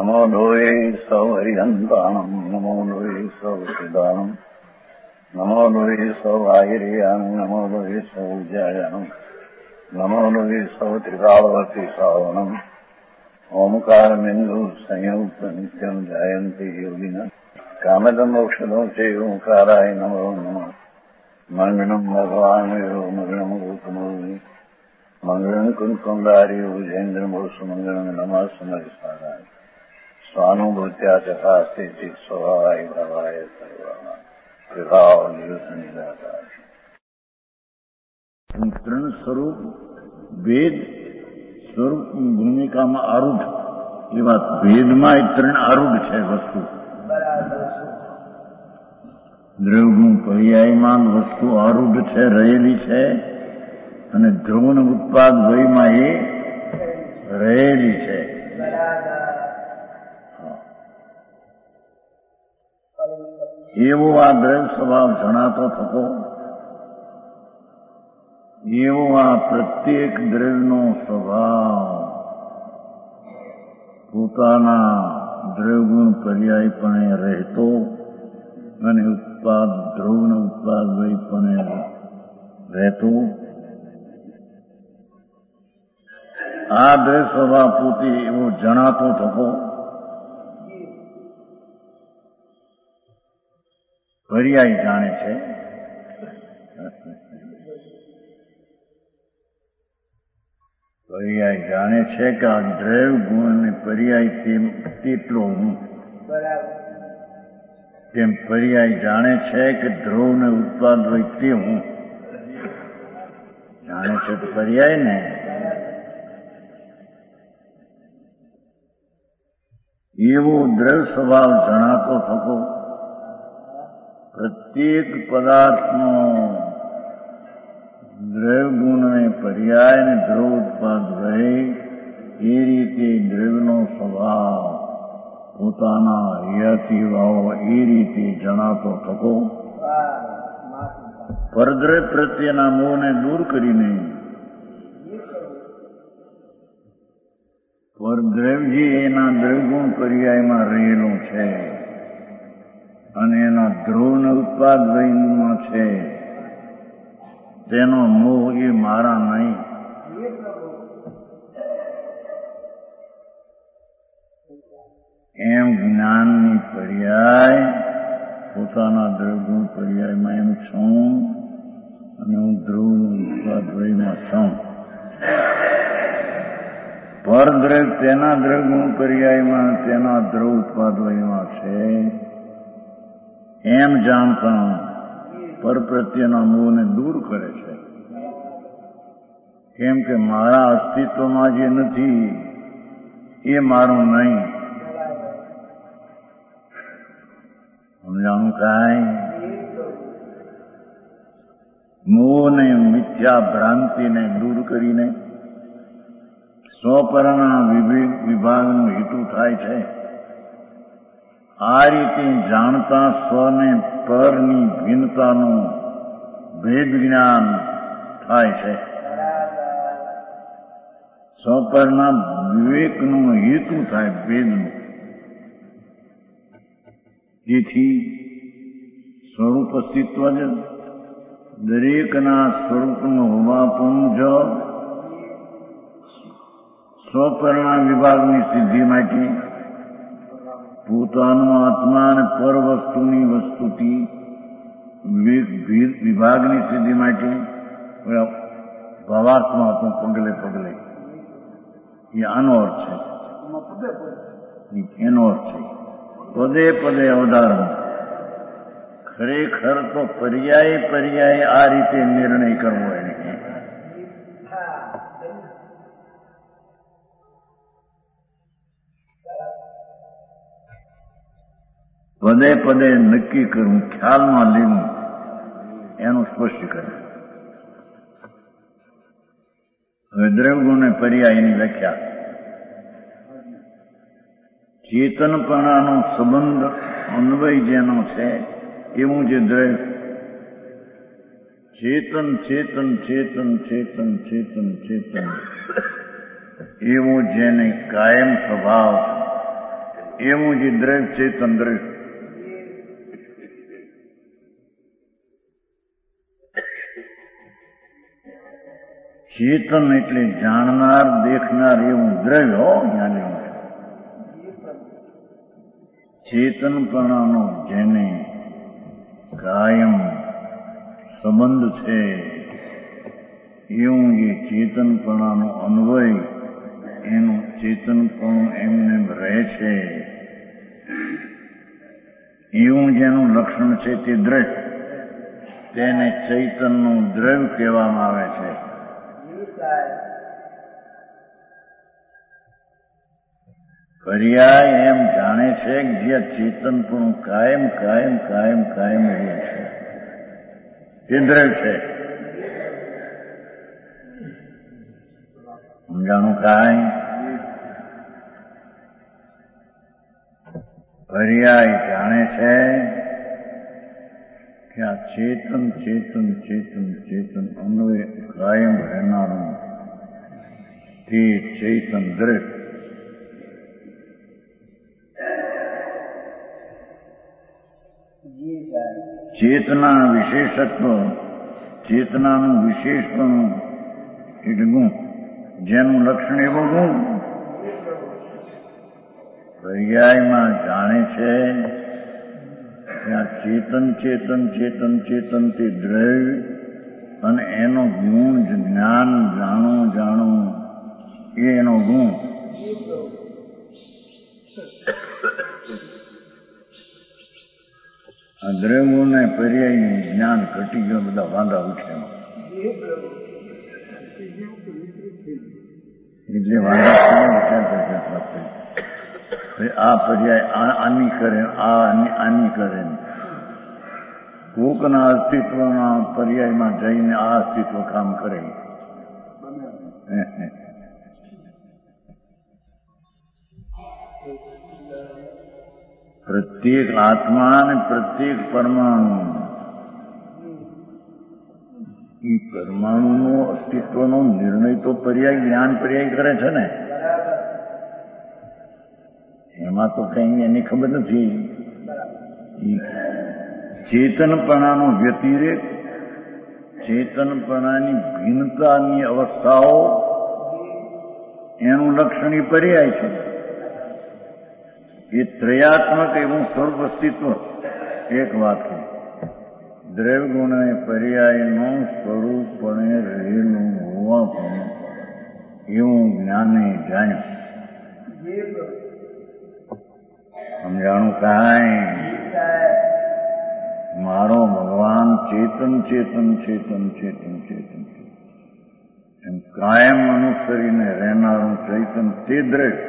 નમો લોહે સૌ હરિહંતાણમ નમો લોહે સૌ સિદ્ધાણમ નમો લોહે સૌ આયર્યાણમ નમો લોહે સૌ જયાણમ નમો લોહે સૌ ત્રિકાળવતી શ્રાવણમ ઓમકારમિંદુ સંયુક્ત નિત્યમ જાયંતી યોગિના કામદમોક્ષદો છે ઓંકારાય નમો નમઃ મંગળમ ભગવાન મંગળમ ગૌતમોની મંગળમ કુંકુંડારી ઉજેન્દ્રમોષ મંગળમ નમઃ સમરિસારાય સ્વાનુભૂત્યા ચકાસ્તે ચિત સ્વભાવાય ભાવાય સર્વા વિભાવ નિદાતા. ત્રણ સ્વરૂપ ભેદ સ્વરૂપની ભૂમિકામાં આરૂઢ એવા ભેદમાં ત્રણ આરૂઢ છે વસ્તુ. દ્રવ્યગુણ પર્યાયમાન વસ્તુ આરૂઢ છે, રહેલી છે, અને ધ્રુવન ઉત્પાદ વયમાં એ રહેલી છે. એવો આ દ્રવ્ય સ્વભાવ જણાતો થતો, એવો આ પ્રત્યેક દ્રવ્યનો સ્વભાવ પોતાના દ્રવ્યગુણ પર્યાયપણે રહેતો અને ઉત્પાદ ધ્રુવન ઉત્પાદ વયપણે રહેતો. આ દ્રવ્ય સ્વભાવ પોતે એવો જણાતો થતો. પર્યાય જાણે છે, પર્યાય જાણે છે કે આ દ્રવ્ય ગુણ ને પર્યાય તેટલો હું, તેમ પર્યાય જાણે છે કે ધ્રુવ ને ઉત્પાદ હોય તે હું જાણે છે. તો પર્યાય ને એવો દ્રવ્ય સ્વભાવ જણાતો થતો. પ્રત્યેક પદાર્થનો દ્રવ્યગુણ ને પર્યાય ને ધ્રુવ ઉત્પાદ રહે એ રીતે દ્રવ્યનો સ્વભાવ પોતાના હૈયાથી ભાવો એ રીતે જણાતો થતો. પરદ્રવ્ય પ્રત્યેના મોહને દૂર કરીને પરદ્રવ્ય એના દ્રવ્યગુણ પર્યાયમાં રહેલો છે અને એના ધ્રુવન ઉત્પાદ વયમાં છે, તેનો મોહ એ મારા નહીં. એમ જ્ઞાનની પર્યાય પોતાના દ્રવ્યગુણ પર્યાયમાં એમ છું અને હું ધ્રુવન ઉત્પાદ વયમાં છું. પરદ્રવ્ય તેના દ્રવ્યગુણ પર્યાયમાં તેના ધ્રુવ ઉત્પાદ વયમાં છે એમ જાણતા પર પ્રત્યેના મોહને દૂર કરે છે. કેમ કે મારા અસ્તિત્વમાં જે નથી એ મારું નહીં. સમજાણું કાંઈ? મોહને મિથ્યા ભ્રાંતિને દૂર કરીને સ્વપરના વિભાગનો હેતુ થાય છે. આ રીતે જાણતા સ્વને પરની ભિન્નતાનું ભેદ જ્ઞાન થાય છે. સ્વપરના વિવેકનું હેતુ થાય ભેદનું. તેથી સ્વરૂપ અસ્તિત્વ જ દરેકના સ્વરૂપનું હોવાપણું જ સ્વપરના વિભાગની સિદ્ધિ માટે પોતાનું આત્મા અને પર વસ્તુની વસ્તુથી વિભાગની સિદ્ધિ માટે ભાવાર્થમાં હતું પગલે પગલે. એ આનો અર્થ છે, એનો અર્થ છે. પદે પદે અવધારણ. ખરેખર તો પર્યાય પર્યાય આ રીતે નિર્ણય કરવો એને. પદે પદે નક્કી કરવું, ખ્યાલમાં લેવું, એનું સ્પષ્ટીકરણ. હવે દ્રવ્યગુણ અને પર્યાયની વ્યાખ્યા. ચેતનપણાનો સંબંધ અન્વય જેનો છે એવું જે દ્રવ્ય ચેતન ચેતન ચેતન ચેતન ચેતન ચેતન એવો જેને કાયમ સ્વભાવ એવું જે દ્રવ્ય ચેતન દ્રવ્ય. ચેતન એટલે જાણનાર દેખનાર એવું દ્રવ્ય હો જ્ઞાની. ચેતનપણાનો જેને કાયમ સંબંધ છે એવું એ ચેતનપણાનો અન્વય એનું ચેતનપણું એમને રહે છે એવું જેનું લક્ષણ છે તે દ્રવ્ય, તેને ચૈતનનું દ્રવ્ય કહેવામાં આવે છે. પર્યાય એમ જાણે છે કે જ્યાં ચેતનપણું કાયમ કાયમ કાયમ કાયમ રહે છે તે દ્રવ્ય છે. સમજાણું? કાંઈ પર્યાય જાણે છે કે આ ચેતન ચેતન ચેતન ચેતન અન્વય કાયમ રહેનારું તે ચૈતન દ્રવ્ય. ચેતના વિશેષત્વ, ચેતનાનું વિશેષપણું એટલે ગુણ, જેનું લક્ષણ એવો ગુણ પર્યાયમાં જાણે છે કે આ ચેતન ચેતન ચેતન ચેતન તે દ્રવ્ય અને એનો ગુણ જ્ઞાન જાણવું જાણવું એ એનો ગુણ. આ દ્રવ્યોને પર્યાયનું જ્ઞાન ઘટી ગયો, બધા વાંધા ઉઠે એટલે વાંધા આ પર્યાય આની કરે, આની કરે. કોકના અસ્તિત્વના પર્યાયમાં જઈને આ અસ્તિત્વ કામ કરે. પ્રત્યેક આત્મા અને પ્રત્યેક પરમાણુ એ પરમાણુનો અસ્તિત્વનો નિર્ણય તો પર્યાય જ્ઞાન પર્યાય કરે છે ને. એમાં તો કઈ એની ખબર નથી. ચેતનપણાનો વ્યતિરેક, ચેતનપણાની ભિન્નતાની અવસ્થાઓ એનું લક્ષણ એ પર્યાય છે. એ ત્રયાત્મક એવું સ્વરૂપ અસ્તિત્વ. એક વાત છે, દ્રવ્ય ગુણ અને પર્યાયનું સ્વરૂપપણે રહેલું હોવા પણ એવું જ્ઞાને જાણ્યું. સમજાણું? કાંઈ મારો ભગવાન ચેતન ચેતન ચેતન ચેતન ચેતન એમ કાયમ અનુસરીને રહેનારું ચૈતન તે દ્રવ્ય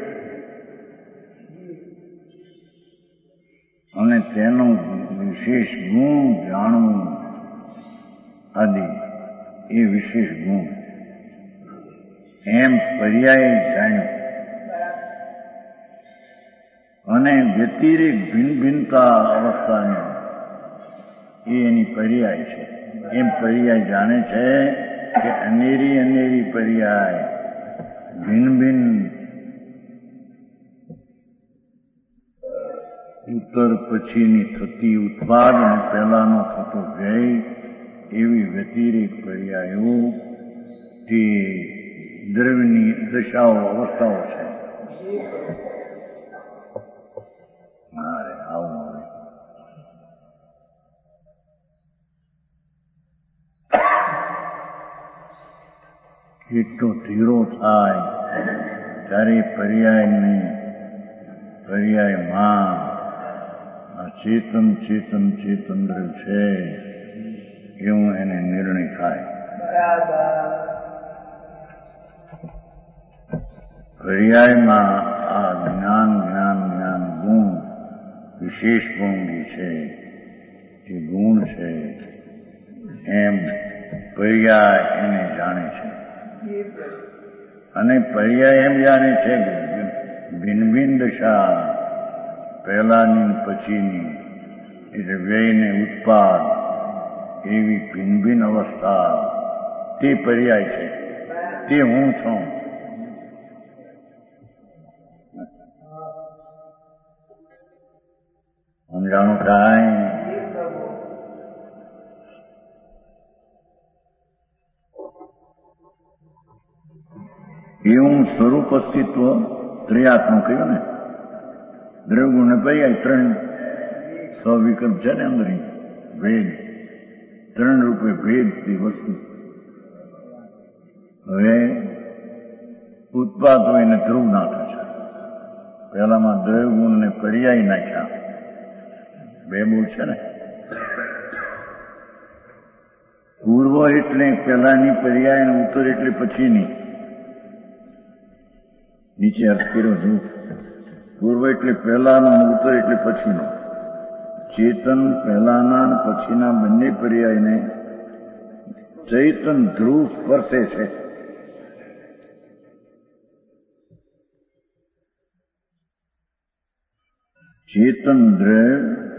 અને તેનો વિશેષ ગુણ જાણવું આદિ એ વિશેષ ગુણ એમ પર્યાય જાણ્યું. અને વ્યતિરેક ભિન્નતા અવસ્થાની એ એની પર્યાય છે. એમ પર્યાય જાણે છે કે અનેરી અનેરી પર્યાય ભિન્ન ભિન્ન ઉત્તર પછીની થતી ઉત્પાદ અને પહેલાનો થતો વ્યય એવી વ્યતિરેક પર્યાયો તે દ્રવ્યની દશાઓ અવસ્થાઓ છે. મારે આવું એટલો ધીરો થાય ત્યારે પર્યાયમાં આ ચેતન ચેતન ચેતન દ્રવ્ય છે એવું એને નિર્ણય થાય. પર્યાયમાં આ જ્ઞાન જ્ઞાન જ્ઞાન ગુણ વિશેષ ગુણ છે, એ ગુણ છે એમ પર્યાય એને જાણે છે. અને પર્યાય એમ જાણે છે કે ભિન્ન ભિન્ન દશા પહેલાની પછીની એટલે વ્યયને ઉત્પાદ એવી ભિન્ન ભિન્ન અવસ્થા તે પર્યાય છે. તે હું છું. સમજાણું કાંઈ? એવું સ્વરૂપ અસ્તિત્વ ત્રિયાત્મ કહ્યું ને, દ્રવ્યગુણ ને પર્યાય ત્રણ સ્વવિકલ્પ છે ને અંદર ભેદ, ત્રણ રૂપે ભેદથી વસ્તુ. હવે ઉત્પાદ હોય ને ધ્રુવ નાખે છે. પહેલામાં દ્રવ્યગુણ ને પર્યાય નાખ્યા, બે બોલ છે ને. પૂર્વ એટલે પહેલાની પર્યાય ને ઉત્તર એટલે પછીની. નીચે અર્થ કર્યો છું. પૂર્વ એટલે પહેલાનો, ઉત્તર એટલે પછીનો. ચેતન પહેલાના અને પછીના બંને પર્યાયને ચૈતન ધ્રુવ સ્પર્શે છે. ચેતન દ્રવ્ય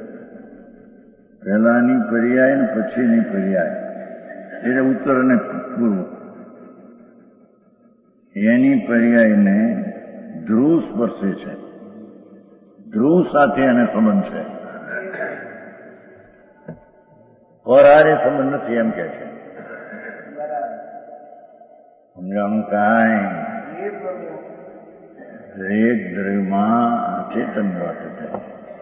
પહેલાની પર્યાય અને પછીની પર્યાય એટલે ઉત્તર અને પૂર્વ, એની પર્યાયને ધ્રુવ સ્પર્શે છે. ધ્રુવ સાથે એને સંબંધ છે, પરારે સંબંધ નથી એમ કે છે. સમજાણું કાંઈ? દરેક દ્રવ્યમાં ચેતન વાત થાય.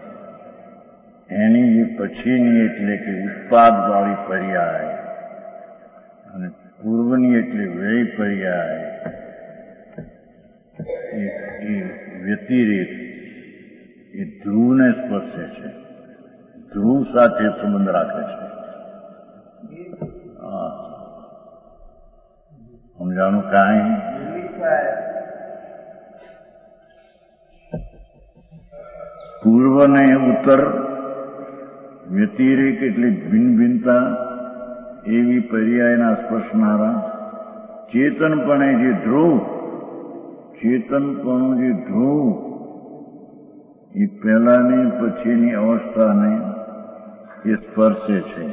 એની જે પછીની એટલે કે ઉત્પાદ વાળી પર્યાય અને પૂર્વની એટલે વ્યય પર્યાય એ વ્યતિરેક એ ધ્રુવને સ્પર્શે છે, ધ્રુવ સાથે સંબંધ રાખે છે. સમજાણું કાંઈ? પૂર્વ ને ઉત્તર વ્યતિરેક એટલે ભિન્ન ભિન્નતા એવી પર્યાયના સ્પર્શનારા ચેતનપણે જે ધ્રુવ, ચેતનપણું જે ધ્રુવ એ પહેલાની પછીની અવસ્થાને એ સ્પર્શે છે.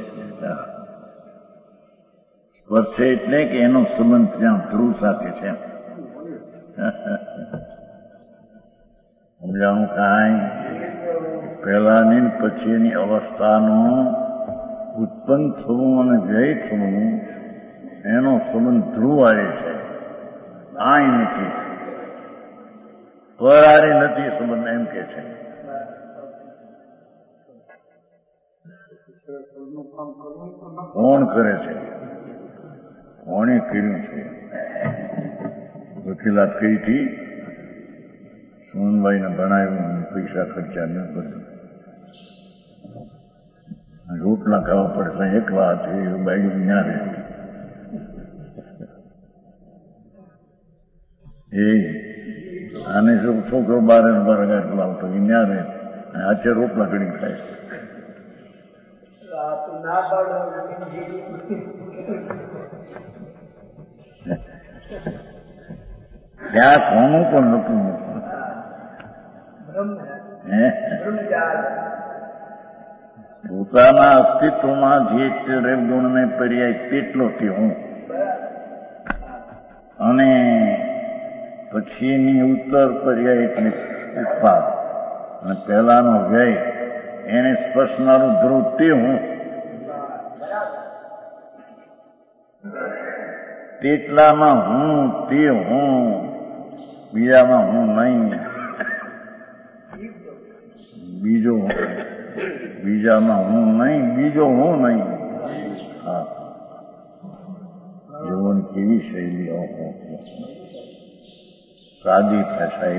સ્પર્શે એટલે કે એનો સંબંધ ત્યાં ધ્રુવ સાથે છે. સમજાણું કાંઈ? પહેલાની પછીની અવસ્થાનો ઉત્પન્ન થવું અને વ્યય થવું એનો સંબંધ ધ્રુવ આવે છે. આય નથી, પરારે નથી સંબંધ એમ કે છે. કોણ કરે છે? કોણે કર્યું છે? વકીલાત કરી હતી, સોનભાઈને ભણાવ્યું, પૈસા ખર્ચા ન બધું. રોટલા ખાવા પડશે એકલા છે, એવું બાયું ના રહે. એ આને છોકરો બારે બાર લાવતો એ ના રહે, આચે રોટલા કરી ખાય. ત્યાં કોનું પણ નતું. પોતાના અસ્તિત્વમાં જે દ્રવ્યગુણને પર્યાય તેટલો તે હું, અને પછીની ઉત્તર પર્યાય એટલે ઉત્પાદ અને પહેલાનો વ્યય એને સ્પર્શનારું ધ્રુવ તે હું. તેટલામાં હું તે હું, બીજામાં હું નહીં. બીજામાં હું નહીં, બીજો હું નહીં. હા, જોવાની કેવી શૈલી, સાદી ભાષા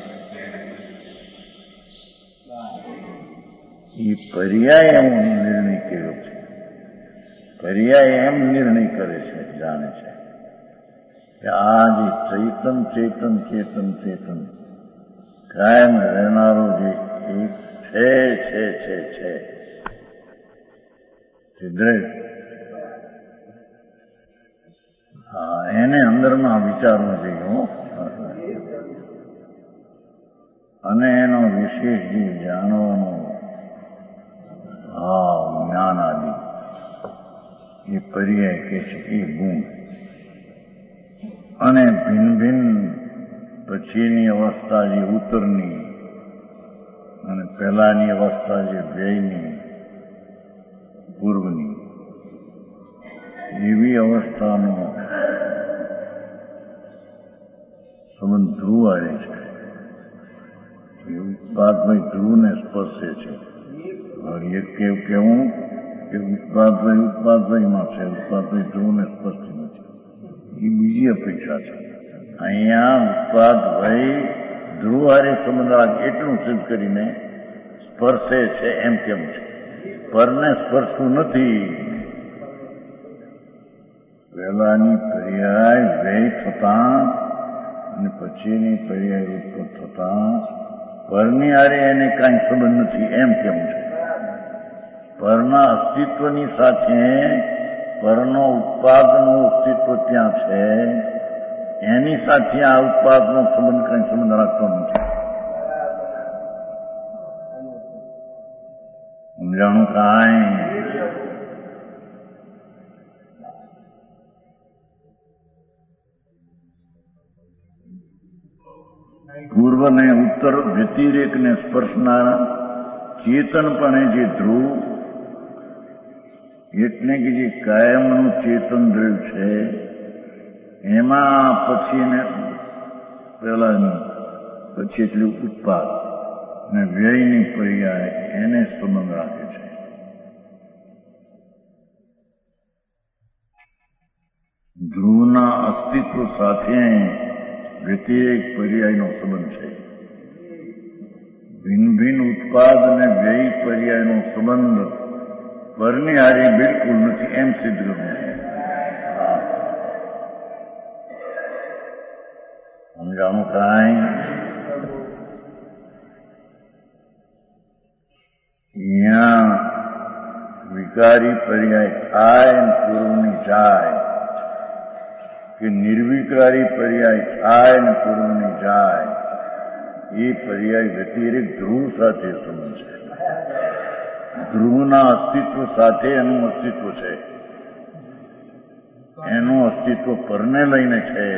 એ પર્યાય એમ નિર્ણય કર્યો છે. પર્યાય એમ નિર્ણય કરે છે, જાણે છે કે આ જે ચેતન ચેતન ચેતન ચેતન કાયમ રહેનારો જે એક છે દ્રવ્ય, હા, એને અંદરમાં વિચારવું જોઈએ. અને એનો વિશેષ જે જાણવાનો જ્ઞાન આદિ એ પર્યાય કે છે એ ગુણ. અને ભિન્ન ભિન્ન પછીની અવસ્થા જે ઉત્તરની અને પહેલાની અવસ્થા જે વ્યયની પૂર્વની એવી અવસ્થાનો સંબંધ ધ્રુવ આવે છે. એ ઉત્પાદભાઈ ધ્રુવને સ્પર્શે છે. એક કેવું કે ઉત્પાદભાઈમાં છે, ઉત્પાદભાઈ ધ્રુવને સ્પર્શતી નથી. એ બીજી અપેક્ષા છે. અહીંયા ઉત્પાદભાઈ ધ્રુવ હારે સંબંધ એટલું સિદ્ધ કરીને સ્પર્શે છે એમ કેમ છે. પરને સ્પર્શતું નથી. પહેલાની પર્યાય વ્યય થતા અને પછીની પર્યાય ઉત્પન્ન થતા પરની હારે એને કાંઈ સંબંધ નથી એમ કેમ છે. પરના અસ્તિત્વની સાથે પરનો ઉત્પાદનું અસ્તિત્વ ત્યાં છે, એની સાથે આ ઉત્પાદનો સંબંધ કાંઈ સંબંધ રાખતો નથી. સમજાણું કાંઈ? પૂર્વ ને ઉત્તર વ્યતિરેકને સ્પર્શનાર ચેતનપણે જે ધ્રુવ એટલે કે જે કાયમનું ચેતન દ્રવ્ય છે એમાં પછીને પહેલાની પછી એટલું ઉત્પાદ અને વ્યયની પર્યાય એને સંબંધ રાખે છે. ધ્રુવના અસ્તિત્વ સાથે વ્યતિરેક પર્યાયનો સંબંધ છે. ભિન્ન ભિન્ન ઉત્પાદ અને વ્યય પર્યાયનો સંબંધ પરની હારે બિલકુલ નથી એમ સિદ્ધ કરવું. સમજાણું કાંઈ? અહીંયા વિકારી પર્યાય થાય પૂર્વની જાય કે નિર્વિકારી પર્યાય થાય ને પૂર્વની જાય, એ પર્યાય વ્યતિરેક ધ્રુવ સાથે સંબંધ છે. ધ્રુવના અસ્તિત્વ સાથે એનું અસ્તિત્વ છે. એનું અસ્તિત્વ પરને લઈને છે.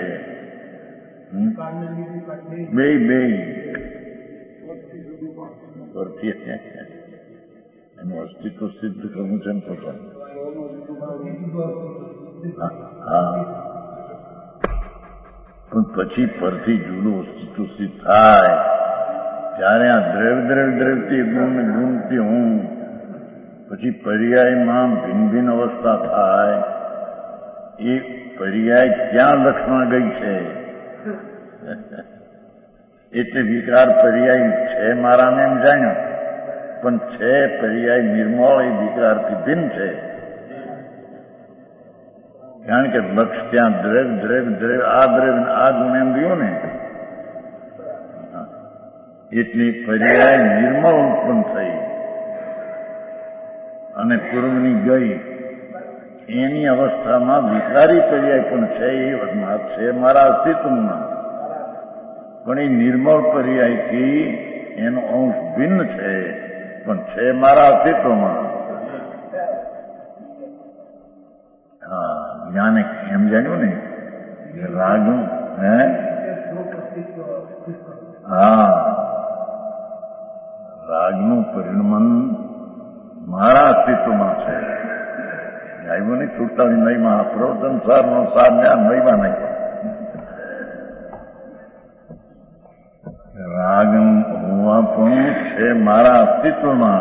બે પરથી એનું અસ્તિત્વ સિદ્ધ કરવું છે ને પોતાનું. હા, પણ પછી પરથી જુદું અસ્તિત્વ સિદ્ધ થાય ત્યારે આ દ્રવ્યથી ગુણથી હું પછી પર્યાયમાં ભિન્ન ભિન્ન અવસ્થા થાય. એ પર્યાય ક્યાં લક્ષમાં ગઈ છે એટલે વિકાર પર્યાય છે મારાને એમ જાણ્યો, પણ છે પર્યાય નિર્મળ એ વિકારથી ભિન્ન છે. કારણ કે લક્ષ ત્યાં દ્રવ્ય આ ગુણ એમ ગયું ને, એટલી પર્યાય નિર્મળ ઉત્પન્ન થઈ અને પૂર્વની ગઈ. એની અવસ્થામાં વિકારી પર્યાય પણ છે. એ વાત છે મારા અસ્તિત્વમાં, પણ એ નિર્મળ પર્યાયથી એનો અંશ ભિન્ન છે, પણ છે મારા અસ્તિત્વમાં. હા, જ્ઞાને એમ જાણ્યું ને રાગનું હા, રાગનું પરિણમન મારા અસ્તિત્વમાં છે. આવ્યું નહીં 47 નહીમાં પ્રવચન સારનો સાર ને આ નહીમાં નહીં. રાગનું હોવા પણ છે મારા અસ્તિત્વમાં.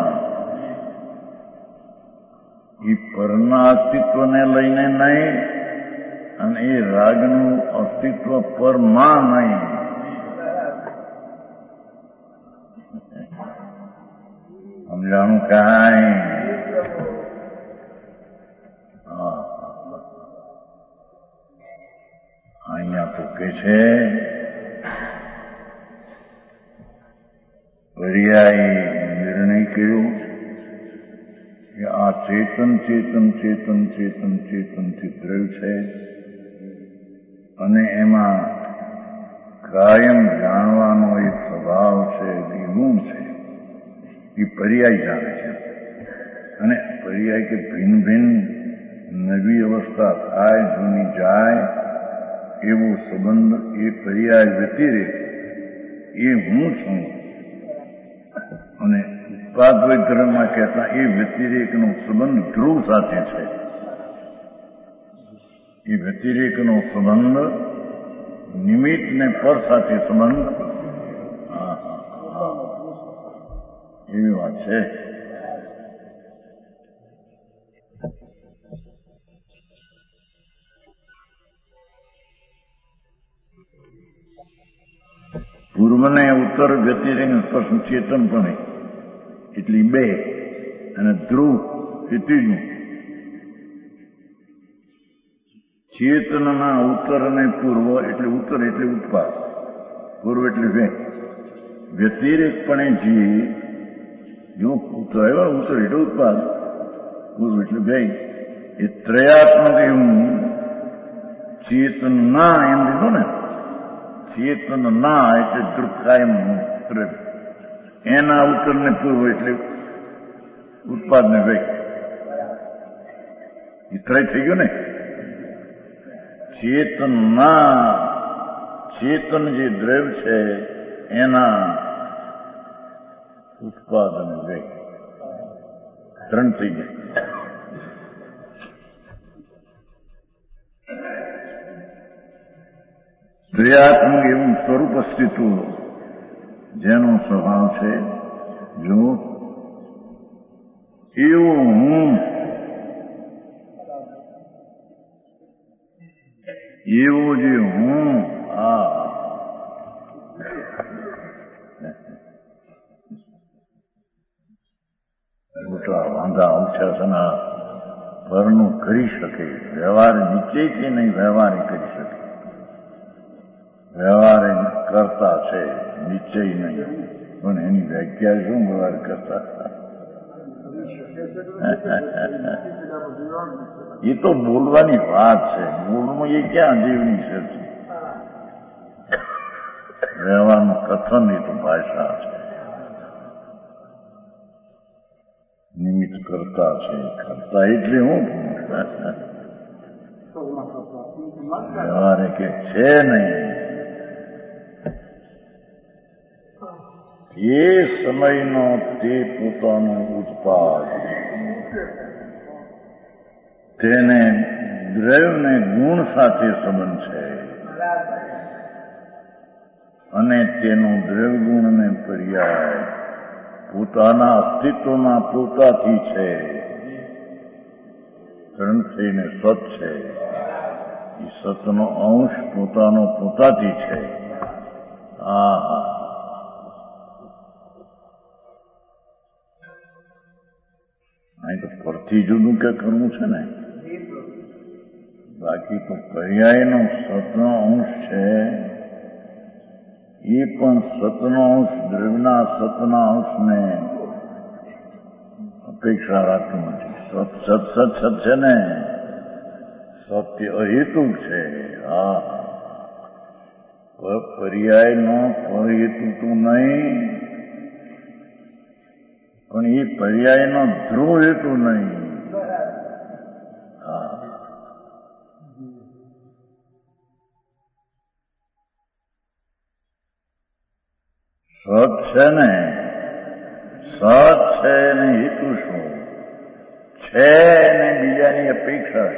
એ પરના અસ્તિત્વને લઈને નહીં અને એ રાગનું અસ્તિત્વ પરમાં નહીં. સમજાણું કાંઈ? અહીંયા તો કે છે પર્યાય નિર્ણય કર્યો કે આ ચેતનથી દ્રવ્ય છે અને એમાં કાયમ જાણવાનો એક સ્વભાવ છે, એ ગુણ છે. એ પર્યાય જાણે છે. અને પર્યાય કે ભિન્ન ભિન્ન નવી અવસ્થા થાય, જૂની જાય એવો સંબંધ એ પર્યાય વ્યતિરેક એ હું છું અને ઉત્પાદવય ધર્મમાં કહેતા એ વ્યતિરેકનો સંબંધ ધ્રુવ સાથે છે. એ વ્યતિરેકનો સંબંધ નિમિત્ત ને પર સાથે સંબંધ એવી વાત છે. પૂર્વને ઉત્તર વ્યતિરેક સ્પર્શ ચેતનપણે એટલી બે અને ધ્રુવ એ ત્રીજું. ચેતનના ઉત્તર અને પૂર્વ એટલે ઉત્તર એટલે ઉત્પાદ, પૂર્વ એટલે વે. વ્યતિરેકપણે જે જો ઉત્તર આવ્યા ઉત્તર એટલે ઉત્પાદ, પૂર્વ એટલે વે. એ ત્રયાત્મક એવું ચેતનના એમ લીધું ને, ચેતન ના એટલે દૃકાયમ દ્રવ્ય, એના ઉત્તર ને પૂર્વ એટલે ઉત્પાદ ને વે. એ ત્રય થઈ ગયું ને. ચેતનના ચેતન જે દ્રવ્ય છે એના ઉત્પાદન વે ત્રણ થઈ ગયા. ત્રિયાત્મક એવું સ્વરૂપ અસ્તિત્વ જેનો સ્વભાવ છે, જો એવું હું એવો જે હું મોટા વાંધા અંશાસના પરનું કરી શકે, વ્યવહાર નિશ્ચયથી નહીં વ્યવહારે કરી શકે. વ્યવહાર કરતા છે, નિશ્ચય નહીં. પણ એની વ્યાખ્યા શું વ્યવહાર કરતા? એ તો બોલવાની વાત છે, બોલવું એ ક્યાં જીવની છે. વ્યવહારનું કથન એ તો ભાષા છે. નિમિત્ત કરતા છે, કરતા એટલે હું વ્યવહાર કે છે નહીં. એ સમયનો તે પોતાનો ઉત્પાદ, તેને દ્રવ્યને ગુણ સાથે સંબંધ છે અને તેનો દ્રવ્ય ગુણને પર્યાય પોતાના અસ્તિત્વમાં પોતાથી છે. ત્રણ થઈને સત છે. એ સતનો અંશ પોતાનો પોતાથી છે. અહીં તો પરથી જુદું કે કરવું છે ને. બાકી તો પર્યાયનો સતનો અંશ છે, એ પણ સતનો અંશ દ્રવ્યના સતના અંશને અપેક્ષા રાખતું નથી. સત સત સત છે ને, સત્ય અહેતુક છે. પર્યાયનો પરહેતુ તો નહીં, પણ એ પર્યાયનો ધ્રુવ હેતુ નહીં. સત છે ને, સત છે ને હેતુ શું છે ને બીજાની અપેક્ષા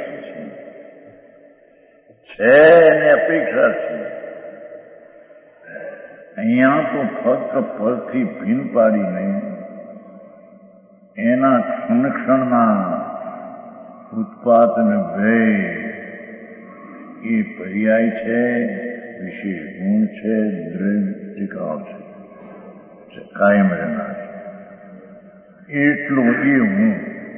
છે ને અપેક્ષા છે. અહીંયા તો ફક્ત પરથી ભીન પાડી નહીં, એના ક્ષણક્ષણના ઉત્પાદ ને ભય એ પર્યાય છે, વિશેષ ગુણ છે, દ્રવ્ય ટીકાવ છે, કાયમ રહેનાર એટલું એ હું.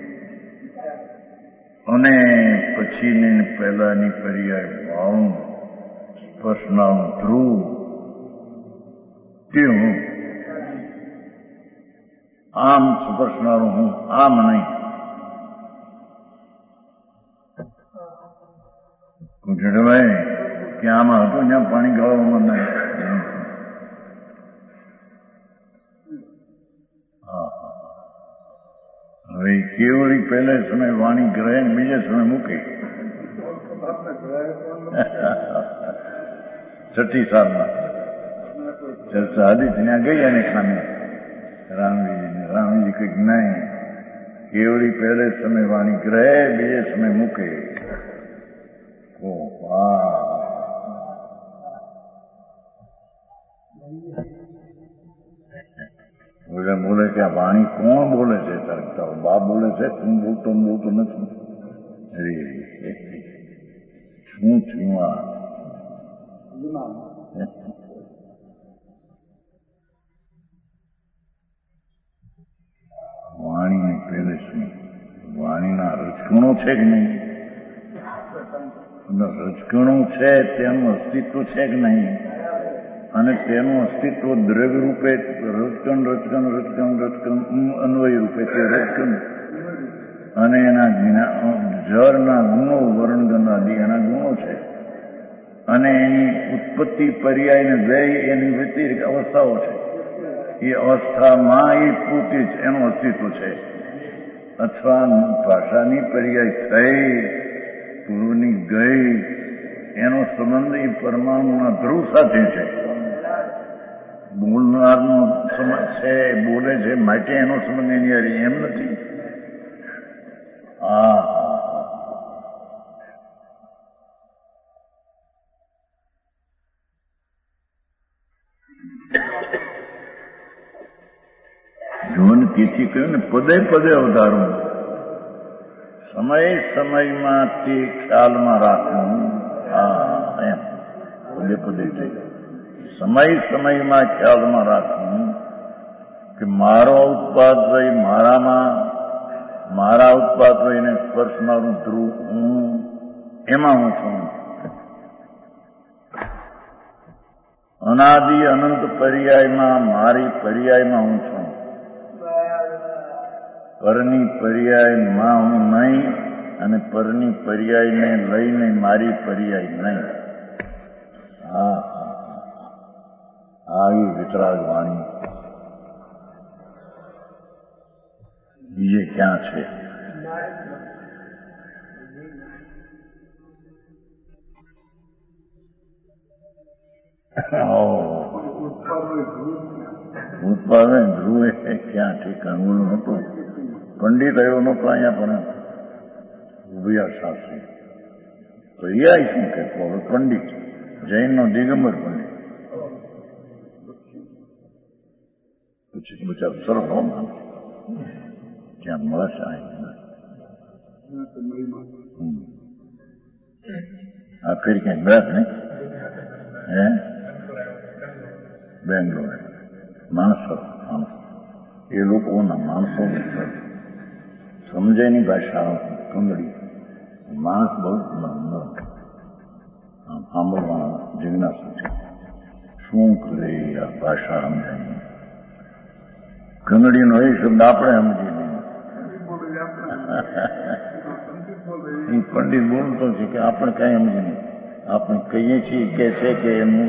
અને પછીની પહેલાની પર્યાય ભાવ સ્પર્શનાનું ધ્રુવ તે હું. આમ સ્પર્શનારું હું, આમ નહીં. જડવાય કે આમાં હતું જ્યાં પાણી ગાળવામાં નહીં. હવે કેવળી પહેલે સમય વાણી ગ્રહે બીજે સમય મૂકે. છઠ્ઠી સાલમાં ચર્ચા હતી ત્યાં ગઈ અને ખાને રામજી કંઈક નહીં, કેવડી પહેલે સમય વાણી ગ્રહે, બીજે સમય મૂકે. બોલે કે આ વાણી કોણ બોલે છે? તારો બાપ બોલે છે, તું બોલતો નથી. અરે શું છું આ? વાણીને પહેલે શું? વાણીના રજકણો છે કે નહીં? રજકણો છે તેનું અસ્તિત્વ છે કે નહીં? અને તેનું અસ્તિત્વ દ્રવ્ય રૂપે રજકણ અન્વય રૂપે તે રજકણ અને એના જળના ગુણો, વર્ણગણ આદિ એના ગુણો છે. અને એની ઉત્પત્તિ, પર્યાય ને વ્યય એની વ્યતિરિક્ત અવસ્થાઓ છે. એ અવસ્થામાં એ પોતે જ એનું અસ્તિત્વ છે. અથવા ભાષાની પર્યાય થઈ, પૂર્વની ગઈ, એનો સંબંધ એ પરમાણુના ધ્રુવ સાથે છે. બોલનારનો સંબંધ છે, બોલે છે માટે એનો સંબંધ એની હારે એમ નથી. જોને તેથી કહ્યું ને, પદે પદે અવધારવું, સમય સમયમાં તે ખ્યાલમાં રાખવું. એમ પદે પદે થઈ સમય સમયમાં ખ્યાલમાં રાખવું કે મારો ઉત્પાદ રહી મારામાં, મારા ઉત્પાદ રહીને સ્પર્શનારું ધ્રુવ હું, એમાં હું છું. અનાદિ અનંત પર્યાયમાં મારી પર્યાયમાં હું છું. પરની પર્યાયમાં હું નહીં અને પરની પર્યાયને લઈને મારી પર્યાય નહીં. આવી વિતરાગ વાણી બીજે ક્યાં છે? ઉત્પાદન ધ્રુવ એ ક્યાં ઠેકાણું નહોતું. પંડિત આવ્યો નહોતો અહીંયા, પણ ઉભિયા શાસ્ત્રી પર્યાય શું કે પંડિત, જૈનનો દિગંબર પંડિત. પછી બચાવ સરસ માણસ ક્યાં મળશે? આ ફેર ક્યાંક ગયા નહીં? બેંગ્લોર માણસો, એ લોકોના માણસો સમજેની ભાષા કંગડી. માણસ બહુ સાંભળવાનો જિજ્ઞાસુ છે. શું કરે આ ભાષા સમજાય? કંગડીનો એ શબ્દ આપણે સમજી લઈએ. એ પંડિત બોલતો છે કે આપણે કઈ સમજી નહીં. આપણે કહીએ છીએ કે છે કે એનું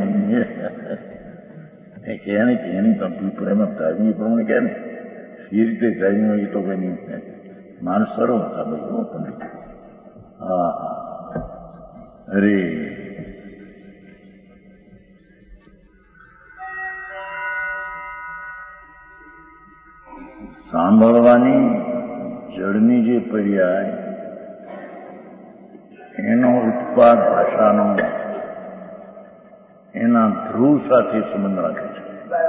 એની તો પ્રેમ ધાર્મિક એ પ્રમાણે કે ને એ રીતે ધાર્મિક એ તો કઈ નહીં. માણસ સરો હતા ભાઈ પંડિત. અરે સાંભળવાની જળની જે પર્યાય એનો ઉત્પાદ ભાષાનો એના ધ્રુવ સાથે સંબંધ રાખે છે.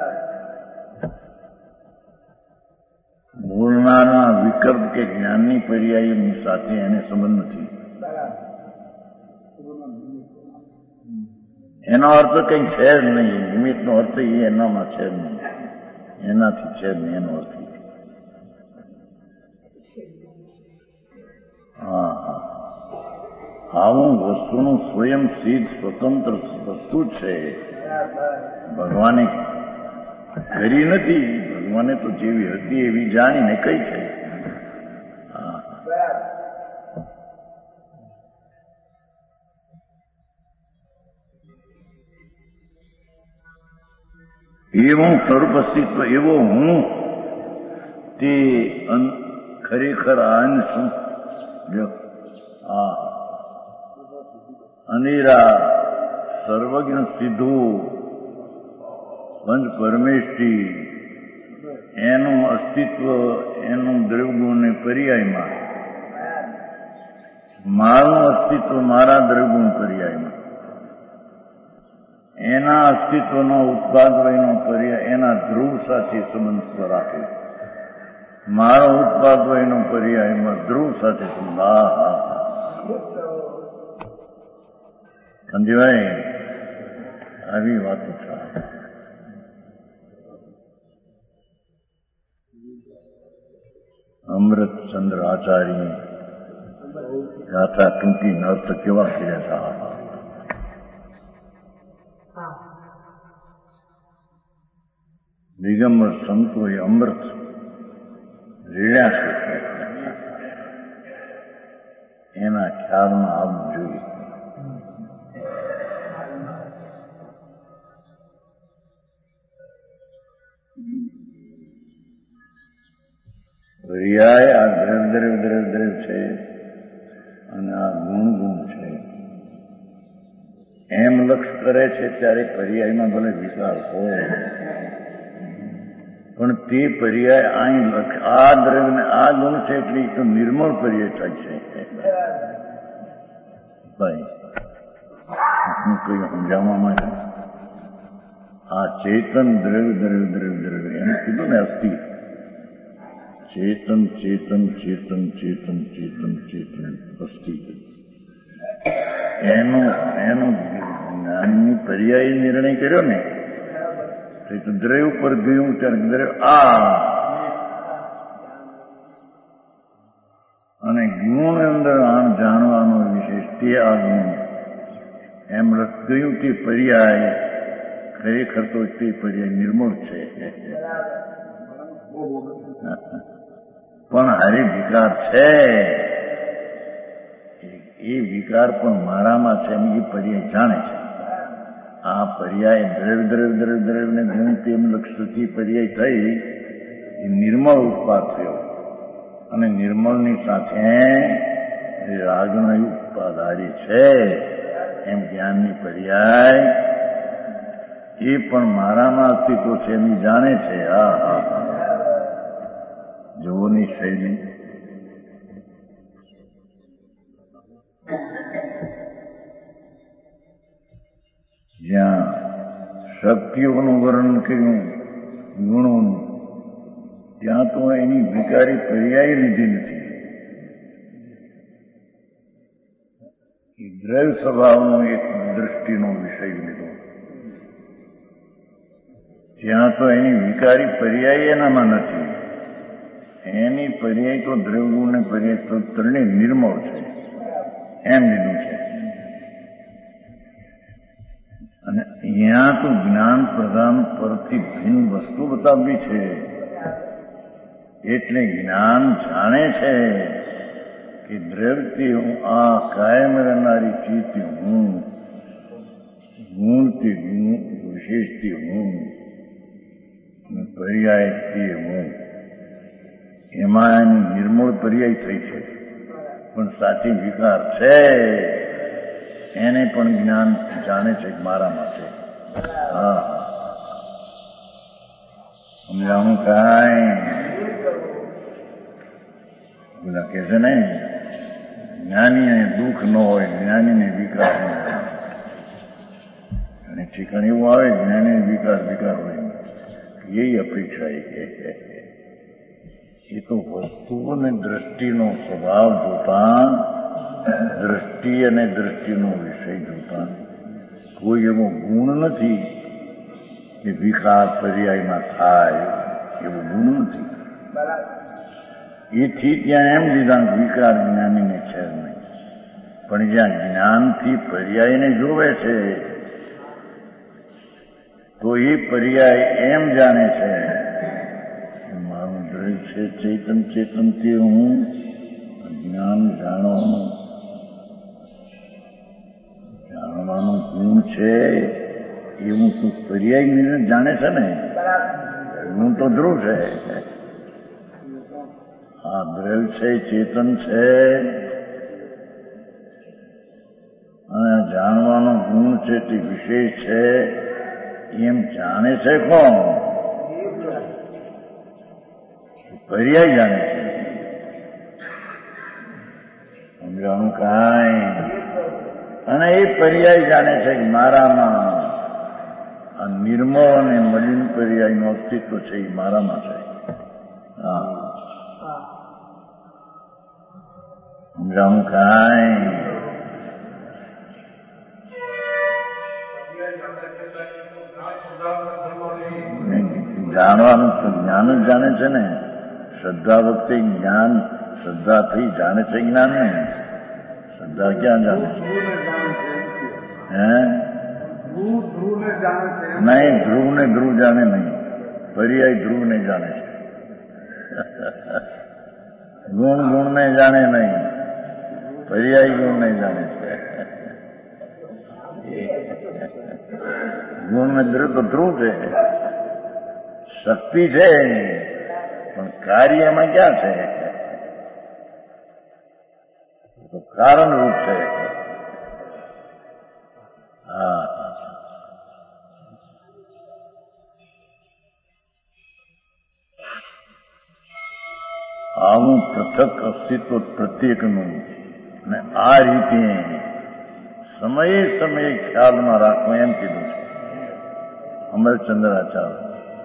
બોલનારના વિકલ્પ કે જ્ઞાનની પર્યાયની સાથે એને સંબંધ નથી. એનો અર્થ કંઈ છે જ નહીં. નિમિત્તનો અર્થ એ એનામાં છે જ નહીં, એનાથી છે જ નહીં એનો અર્થ. આવું વસ્તુનું સ્વયં સિદ્ધ સ્વતંત્ર વસ્તુ છે. ભગવાને કરી નથી. ભગવાને તો જેવી હતી એવી જાણીને કઈ છે. એવું સ્વરૂપ અસ્તિત્વ, એવો હું, તે ખરેખર અંશ અનેરા સર્વજ્ઞ સિદ્ધુ પંચ પરમેષ્ઠી એનું અસ્તિત્વ એનું દ્રવ્યગુણને પર્યાયમાં, મારું અસ્તિત્વ મારા દ્રવ્યગુણ પર્યાયમાં, એના અસ્તિત્વનો ઉત્પાદવયનો પર્યાય એના ધ્રુવ સાથે સંબંધ રાખે, મારો ઉત્પાદવયનો પર્યાયમાં ધ્રુવ સાથે સંબંધ. સમજવાય? આવી વાતો થાય. અમૃતચંદ્ર આચાર્ય ગાથા ટૂંકીને અર્થ કેવા કર્યા હતા. દિગંબર સંતોએ અમૃત રેડ્યા છે, એના ખ્યાલમાં આવવું જોઈએ. પર્યાય આ દ્રવ્ય છે અને આ ગુણ છે. એમ લક્ષ કરે છે ત્યારે પર્યાયમાં ભલે વિકાર હોય, પણ તે પર્યાય અહીં આ દ્રવ્ય આ ગુણ છે એટલે તો નિર્મળ પર્યાય થાય છે. ભાઈ હું કઈ સમજાવવા માટે આ ચેતન દ્રવ્ય એમ કીધું ને અસ્થિ ચેતન ચેતન ચેતન ચેતન ચેતન ચેતન અસ્થિ એનો જ્ઞાનની પર્યાય નિર્ણય કર્યો ને તો દ્રવ્ય ઉપર ગયું ત્યારે દ્રવ્ય અને ગુણ અંદર જાણવાનો વિશેષ તે આ ગુણ એમ ગયું તે પર્યાય ખરેખર તો તે પર્યાય નિર્મળ છે, પણ હારે વિકાર છે. એ વિકાર પણ મારામાં છે એમ એ પર્યાય જાણે છે. આ પર્યાય દ્રવ્યને ગુણ તેમ લક્ષથી પર્યાય થઈ એ નિર્મળ ઉત્પાદ થયો અને નિર્મળની સાથે રાગનો ઉત્પાદ હારી છે. એમ જ્ઞાનની પર્યાય એ પણ મારામાં અસ્તિત્વ છે એમ જાણે છે. જોવાની શૈલી જ્યાં શક્તિઓનું વર્ણન કર્યું ગુણોનું, ત્યાં તો એની વિકારી પર્યાય લીધી નથી. દ્રવ્ય સ્વભાવનો એક દૃષ્ટિનો વિષય લીધો, ત્યાં તો એની વિકારી પર્યાય એનામાં નથી. એની પર્યાય તો દ્રવ્યગુણ ને પર્યાય તો ત્રણેય નિર્મળ છે એમ લીધું છે. અને અહીંયા તો જ્ઞાન પ્રધાન પરથી ભિન્ન વસ્તુ બતાવવી છે. એટલે જ્ઞાન જાણે છે કે દ્રવ્યથી હું આ કાયમ રહેનારી ચીજથી હું, ગુણથી હું, વિશેષથી હું, પર્યાયથી હું, એમાં એની નિર્મળ પર્યાય થઈ છે. પણ સાચી વિકાર છે એને પણ જ્ઞાન જાણે છે કે મારામાં છે. સમજાવું કાંઈ બધા કે છે ને જ્ઞાનીને દુઃખ ન હોય, જ્ઞાનીને વિકાર ન હોય. અને ઠીકાણ એવું આવે જ્ઞાની વિકાર હોય એ અપેક્ષા એ તો વસ્તુ અને દ્રષ્ટિનો સ્વભાવ જોતા, દ્રષ્ટિ અને દ્રષ્ટિનો વિષય જોતા કોઈ એવો ગુણ નથી કે વિકાર પર્યાયમાં થાય એવો ગુણ નથી. એથી ત્યાં એમ લીધા વિકાર જ્ઞાનીને છે નહીં, પણ જ્યાં જ્ઞાનથી પર્યાયને જોવે છે તો એ પર્યાય એમ જાણે છે મારું દ્રવ્ય છે ચેતન, ચેતનથી હું જ્ઞાન જાણવાનું ગુણ છે એવું તું પર્યાય જાણે છે ને. ગુણ તો ધ્રુવ છે, આ દ્રવ્ય છે ચેતન છે અને જાણવાનો ગુણ છે તે વિશેષ છે એમ જાણે છે કોણ? પર્યાય જાણે છે. સમજાણું કાંઈ? અને એ પર્યાય જાણે છે કે મારામાં આ નિર્મળ અને મલિન પર્યાયનું અસ્તિત્વ છે એ મારામાં છે. હા, સમજાણું કાંઈ? જાણવાનું તો જ્ઞાન જ જાણે છે ને. શ્રદ્ધા વખતે જ્ઞાન, શ્રદ્ધાથી જાણે છે જ્ઞાન ને. શ્રદ્ધા ક્યાં જાણે છે? નહીં, ધ્રુવ ને ધ્રુવ જાણે નહીં, પર્યાય ધ્રુવ ને જાણે છે. ગુણ ગુણ ને જાણે નહીં, પર્યાય ગુણ ને જાણે છે. ગુણ ને ધ્રુવ તો ધ્રુવ છે, શક્તિ છે, પણ કાર્યમાં ક્યાં છે? તો કારણરૂપ છે. હા, આવું પૃથક અસ્તિત્વ પ્રત્યેકનું અને આ રીતે સમયે સમયે ખ્યાલમાં રાખવું એમ કીધું છે અમરચંદ્રાચાર્ય.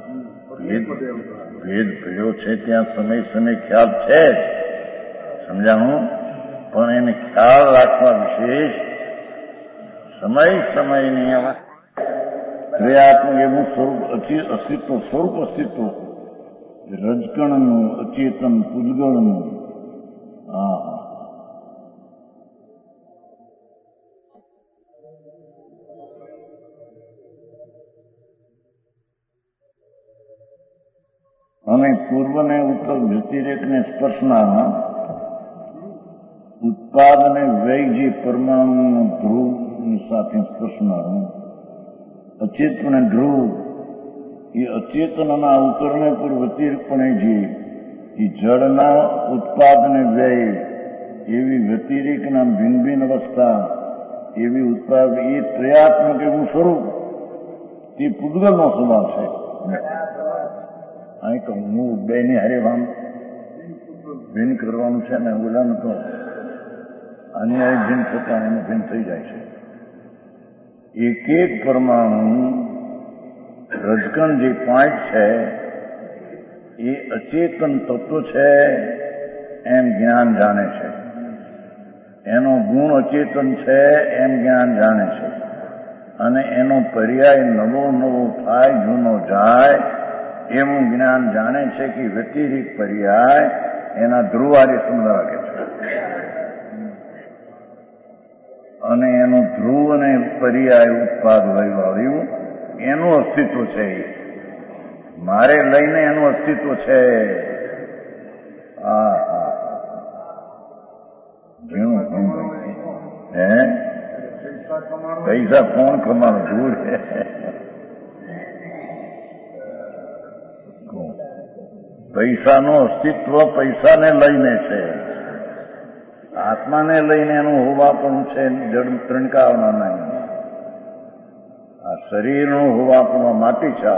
ભેદ ભેળો છે ત્યાં સમય સમય ખ્યાલ છે જ, સમજાણું? પણ એને ખ્યાલ રાખવા વિશેષ સમય સમયની ક્રિયાત્મક એવું સ્વરૂપ અસ્તિત્વ, સ્વરૂપ અસ્તિત્વ રજકણનું, અચેતન પૂજગળનું. હા, અને પૂર્વને ઉત્તર વ્યતિરેકને સ્પર્શનારા ઉત્પાદ અને વ્યય જે પરમાણુ ધ્રુવની સાથે સ્પર્શનારું અચેતન ધ્રુવ એ અચેતનના ઉત્તરને પર વ્યતિરેકપણે જે એ જળના ઉત્પાદ અને વ્યય એવી વ્યતિરેકના ભિન્ન ભિન્ન અવસ્થા એવી ઉત્પાદ એ ત્રયાત્મક એવું સ્વરૂપ તે પૂતગલનો સ્વભાવ છે. અહીં તો હું બેની હરેવામ ભિન્ન કરવાનું છે ને ઓલાનું તો અન્યાય ભિન્ન થતા એનું ભિન્ન થઈ જાય છે. એક એક પરમાણુ રજકણ જે પોઈન્ટ છે એ અચેતન તત્વ છે એમ જ્ઞાન જાણે છે. એનો ગુણ અચેતન છે એમ જ્ઞાન જાણે છે. અને એનો પર્યાય નવો નવો થાય, જૂનો જાય એવું જ્ઞાન જાણે છે કે વ્યતિરિક પર્યાય એના ધ્રુવારી સંબંધ રાખે છે. અને એનું ધ્રુવ અને પર્યાય ઉત્પાદ વૈવાળ્યું એનું અસ્તિત્વ છે. મારે લઈને એનું અસ્તિત્વ છે. હા, હા, હે પૈસા કોણ કમાવાનું? ધૂળ છે. પૈસાનું અસ્તિત્વ પૈસાને લઈને છે, આત્માને લઈને એનું હોવાપણું છે જડ ત્રણકાવના નહીં. આ શરીરનું હોવાપણું માટી છે,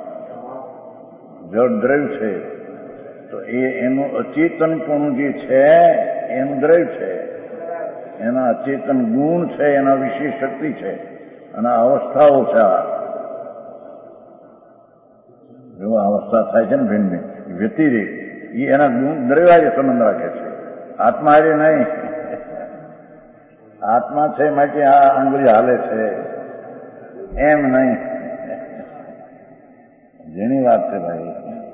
જડ દ્રવ્ય છે, તો એનું અચેતનપણું જે છે એનું દ્રવ્ય છે, એના અચેતન ગુણ છે, એના વિશેષ શક્તિ છે, અને અવસ્થાઓ છે. જો અવસ્થા થાય છે ને ભિન્ન વ્યતિરેક એ એના ગુણ દ્રવ્ય સંબંધ રાખે છે, આત્મા હારે નહીં. આત્મા છે માટે આ આંગળી હાલે છે એમ નહીં. જેની વાત છે ભાઈ.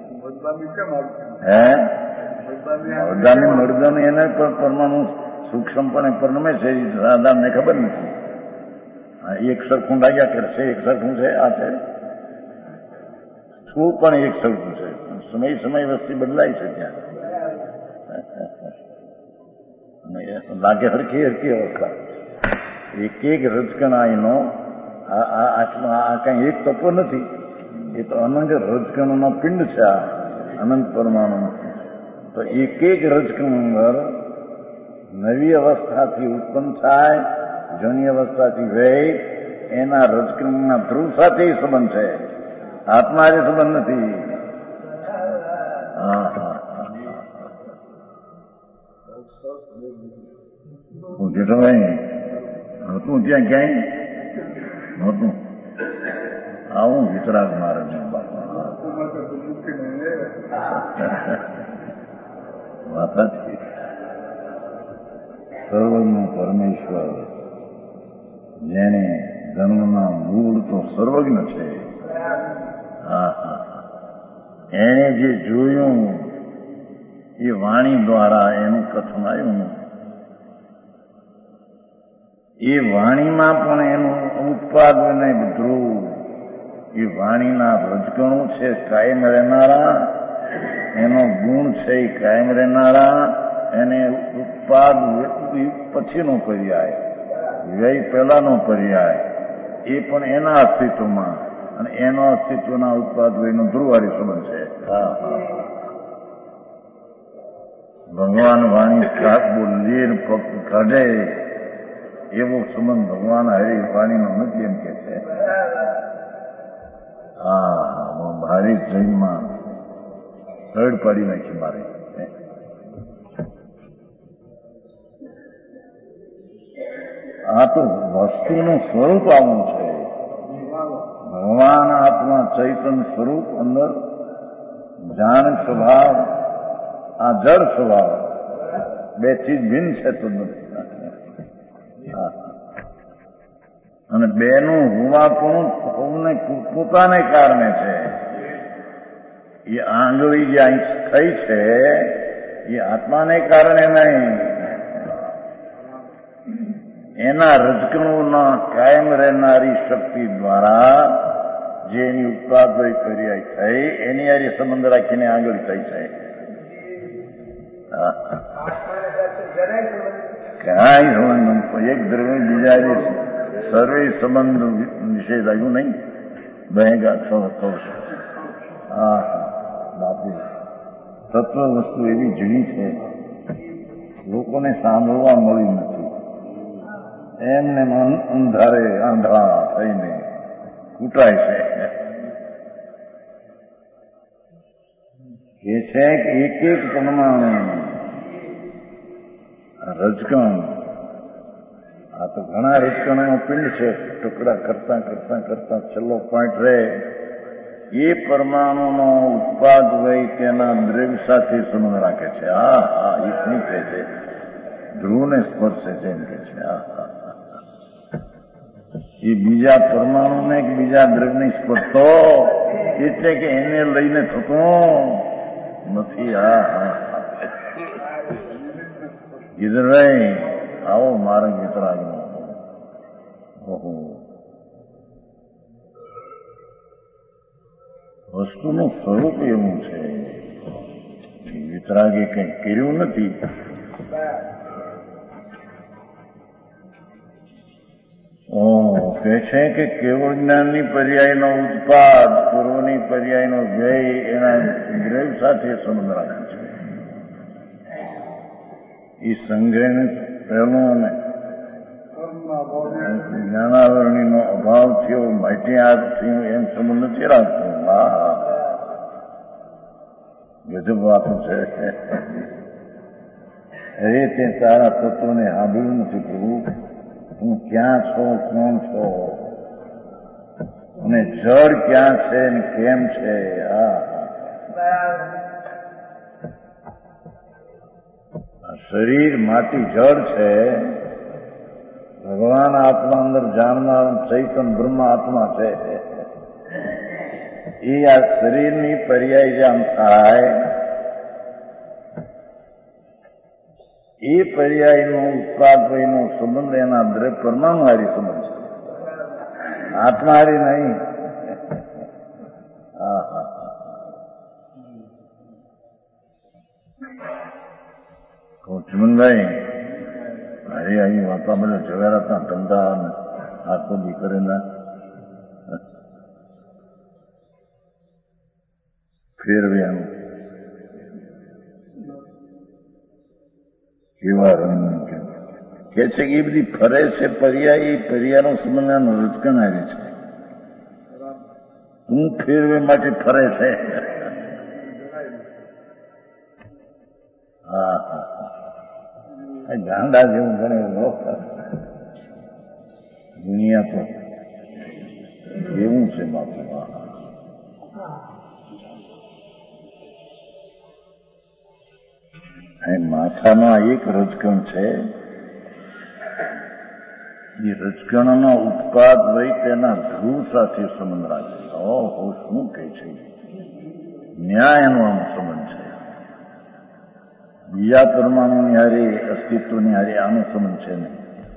હે મર્દાની એને પણ પરમાણુ સૂક્ષ્મપણે પરિણમે છે, સાધારણને ખબર નથી. એક સરખું લાગ્યા કરશે, એક સરખું છે, આ છે શું પણ એક સરખું છે. સમય સમય વસ્તી બદલાય છે ત્યાં લાગે હરખી હરખી અવસ્થા. એક એક રજકણાઈનો આ કઈ એક તત્વ નથી, એ તો અનંત રજકણોનો પિંડ છે. આ અનંત પરમાણુ તો એક એક રજકણ અંદર નવી અવસ્થાથી ઉત્પન્ન થાય, જૂની અવસ્થાથી વ્યય એના રજકણના ધ્રુવ સાથે સંબંધ છે, આત્મા એ સંબંધ નથી. હા, હા, જેઠાભાઈ હતું ત્યાં ક્યાંય નહોતું. આવું વિતરાગ મારે વાતાથી સર્વનો પરમેશ્વર જેને જન્મના મૂળ તો સર્વજ્ઞ છે. એને જે જોયું એ વાણી દ્વારા એનું કથનાયું. એ વાણીમાં પણ એનું ઉત્પાદન ધ્રુવ એ વાણીના રજગણું છે કાયમ રહેનારા, એનો ગુણ છે એ કાયમ રહેનારા, એને ઉત્પાદ પછીનો પર્યાય, વ્યય પહેલાનો પર્યાય, એ પણ એના અસ્તિત્વમાં અને એનો અસ્તિત્વના ઉત્પાદ વયનો ધ્રુવારી સંબંધ છે. ભગવાન વાણી બોલીએ કાઢે એવો સંબંધ ભગવાન હરિ વાણીનો નથી એમ કે છે. ભારે જૈનમાં રડ પાડી નાખી મારે. આ તો વસ્તુનું સ્વરૂપ આવું છે. ભગવાન આત્મા ચૈતન્ય સ્વરૂપ અંદર જાણ સ્વભાવ, આ જળ સ્વભાવ, બે ચીજ ભિન્ન છે તો અને બેનું હોવાપણું પોતાને કારણે છે. એ આંગળી જે થઈ છે એ આત્માને કારણે નહીં, એના રજકણોના કાયમ રહેનારી શક્તિ દ્વારા જે એની ઉત્પાદય પર્યાય થઈ એની આ સંબંધ રાખીને આંગળી થઈ છે. કાંઈ સંબંધ એક દ્રવ્ય બીજા સર્વે સંબંધ નિષેધ આવ્યું નહીં. બહેગા થશે. બાપુ તત્વ વસ્તુ એવી ઝીણી છે લોકોને સાંભળવા મળી નથી. એમને અંધારે આંધળા થઈને કૂટાય છે. એ છે કે એક એક પરમાણુ રજકણ, આ તો ઘણા રજકણોનો પિંડ છે, ટુકડા કરતા કરતા કરતા છેલ્લો પોઈન્ટ રહે એ પરમાણુનો ઉત્પાદ વય તેના દ્રવ્ય સાથે સંબંધ રાખે છે. એટલી કહે છે ધ્રુવને સ્પર્શે છે એમ કે છે. એ બીજા પરમાણુને કે બીજા દ્રવ્યને સ્પર્શતો એટલે કે એને લઈને થતું નથી. ગીધરભાઈ આવો માર્ગ વિતરાગનો. વસ્તુનું સ્વરૂપ એવું છે. વિતરાગે કંઈ કર્યું નથી. કહે છે કે કેવળ જ્ઞાનની પર્યાયનો ઉત્પાદ, પૂર્વની પર્યાયનો વ્યય એના દ્રવ્ય સાથે સંબંધ રાખે છે. એ સંગ્રહને પહેલું અને જ્ઞાનાવરણીનો અભાવ થયો, માટી આ થયું એમ સંબંધ નથી રાખતો. ગજબ વાતો છે. અરે તે તારા તત્વને સાંભળ્યું નથી પ્રભુ. તું ક્યાં છો, કોણ છો, અને જળ ક્યાં છે ને કેમ છે. શરીર માટી જળ છે. ભગવાન આત્મા અંદર જાણનાર ચૈતન બ્રહ્મ આત્મા છે. એ આ શરીરની પર્યાય જામ થાય એ પર્યાયનો ઉત્પાદનો સંબંધ એના દ્રવ્ય પરમાણુ હારી સંબંધ છે, આત્મા હારી નહીં. ચમનભાઈ અરે અહીં વાંચવા બધા જવ્યા હતા ધંધા આખો દીકરીના ફેરવ્યાનું કેવા રંગ કે છે કે એ બધી ફરે છે પર્યાય, એ પર્યાયનો સંબંધ રજકણ આવી છે. હું ફેરવે માટે ફરે છે. ગાંડા જેવું ગણે દુનિયા તો એવું છે બાપુ. માથાનો એક રજકણ છે, એ રજકણનો ઉત્પાદ હોય તેના ધ્રુવ સાથે સંબંધ રાખે. ઓહો, શું કહે છે! ન્યાયનો આમ સંબંધ છે. બીજા પરમાણુની હારે, અસ્તિત્વની હારે આનો સંબંધ છે નહીં.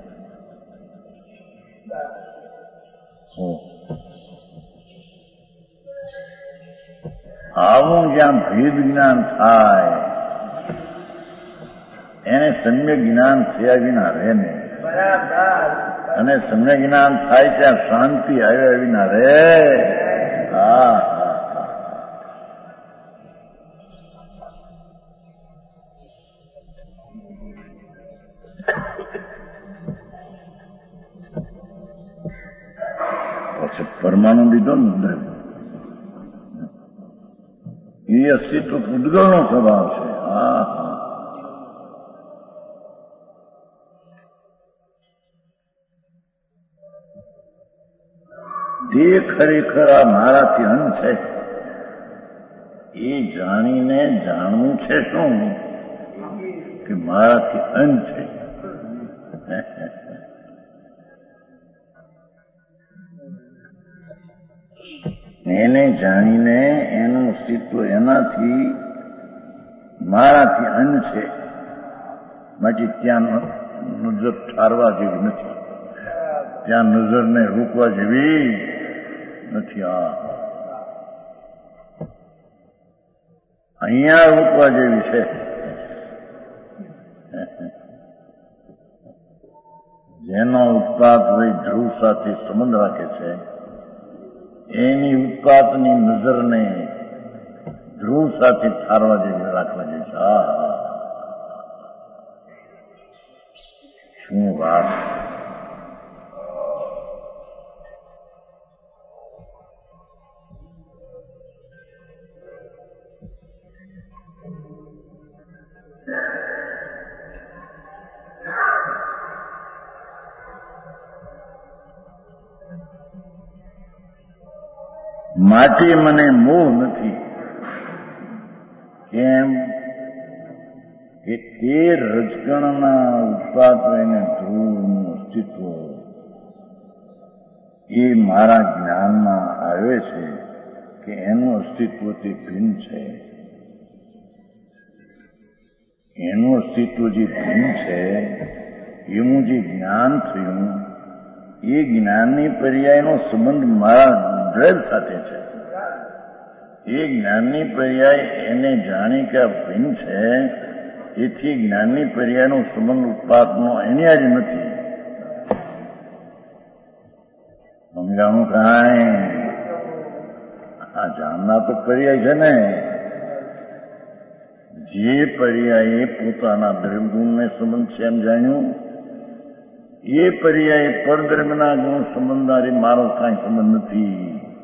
આવું જ્યાં ભેદ જ્ઞાન થાય એને સમ્યક જ્ઞાન થયા વિના રહે નહીં. અને સમ્યક જ્ઞાન થાય ત્યાં શાંતિ આવ્યા વિના રહે. હા, પછી પરમાણુ લીધો ને, એ અસ્તિત્વ પૂતગલનો સ્વભાવ છે. હા, તે ખરેખર આ મારાથી અંત છે એ જાણીને જાણવું છે શું કે મારાથી અંત છે. એને જાણીને એનું અસ્તિત્વ એનાથી મારાથી અંત છે, બાકી ત્યાં નજર ઠારવા જેવી નથી, ત્યાં નજરને રોકવા જેવી નથી. અહીંયા રોકવા જેવી છે. જેનો ઉત્પાદ હોય ધ્રુવ સાથે સંબંધ રાખે છે એની ઉત્પાદની નજરને ધ્રુવ સાથે ઠારવા જેવી રાખવા જેવી છે. શું વાત! માટે મને મોહ નથી. કેમ કે તે રજકણના ઉત્પાદ અને ધ્રુવનું અસ્તિત્વ એ મારા જ્ઞાનમાં આવે છે કે એનું અસ્તિત્વ તે ભિન્ન છે. એનું અસ્તિત્વ જે ભિન્ન છે એવું જે જ્ઞાન થયું એ જ્ઞાનની પર્યાયનો સંબંધ મારા દ્રવ્ય સાથે છે. એ જ્ઞાનની પર્યાય એને જાણી કે આ ભિન્ન છે, એથી જ્ઞાનની પર્યાયનો સંબંધ ઉત્પાદનો એની આજે નથી. સમજાણું કાંઈ? આ જાણના તો પર્યાય છે ને, જે પર્યાયે પોતાના દ્રવ્યગુણને સંબંધ છે એમ જાણ્યું, એ પર્યાય પરદ્રવ્યના ગુણ સંબંધારે મારો કાંઈ સંબંધ નથી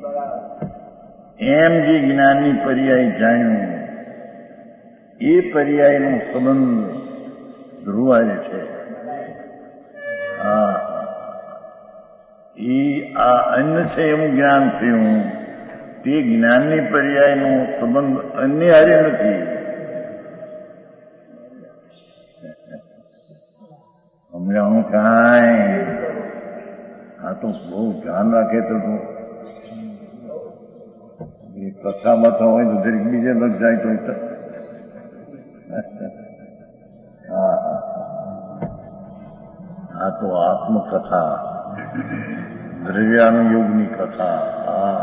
એમ જે જ્ઞાનની પર્યાય જાણ્યું, એ પર્યાયનો સંબંધ ધ્રુવાય છે. એ આ અન્ય છે એવું જ્ઞાન થયું, તે જ્ઞાનની પર્યાયનો સંબંધ અન્ય હારે નથી. સમજાણું કાંઈ? આ તો બહુ ધ્યાન રાખે તો એ કથામાં તો હોય તો દરેક બીજે લગ જાય તો આ તો આત્મકથા, દ્રવ્યાનુયોગની કથા.